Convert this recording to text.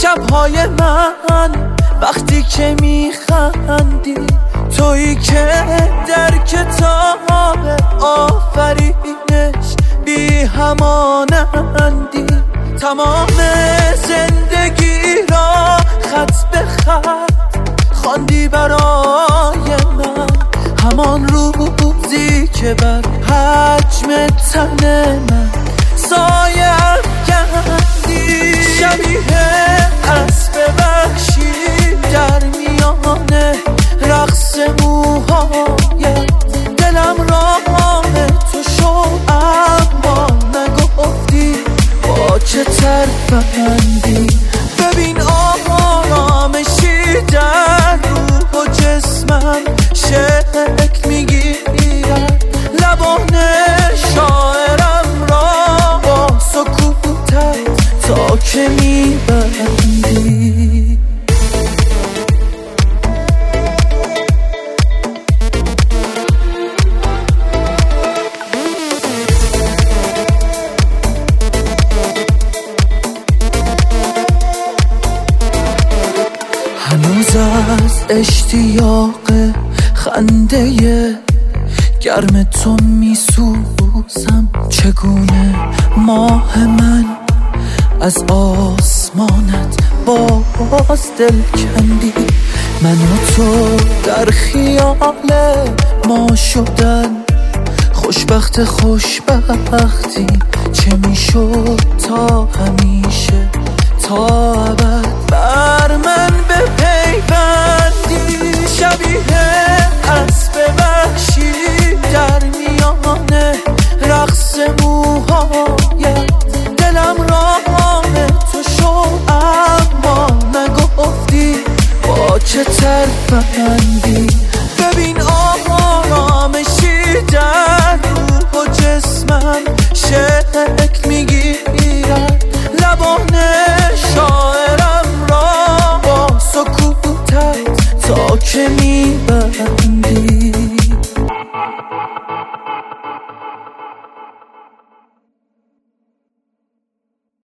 شبهای من وقتی که میخندی، تویی که در کتاب آفرینش بی همانندی. تمام زندگی را خط به خط خواندی برای من، همان روزی که بر حجم تن من سایه افکندی. شبیه اسب وحشی در میان رقص موهایت، دلم راه تو شد اما نگفتی با چه ترفندی. ببین آرامشی در روح و جسمم شکل میگیرد، لبان شاعرم را با سکوتت تا که میبندی. هنوز از اشتیاق خنده گرم تو میسوزم. چگونه ماه من از آسمانت باز دل کندی. من و تو در خیال ما شدن خوشبختی چه میشد تا همیشه تا ابد بر من بپیوندی. شبیه اسب وحشی در میان رقص موهایت، دلم راه تو شد اما نگفتی با چه ترفندی.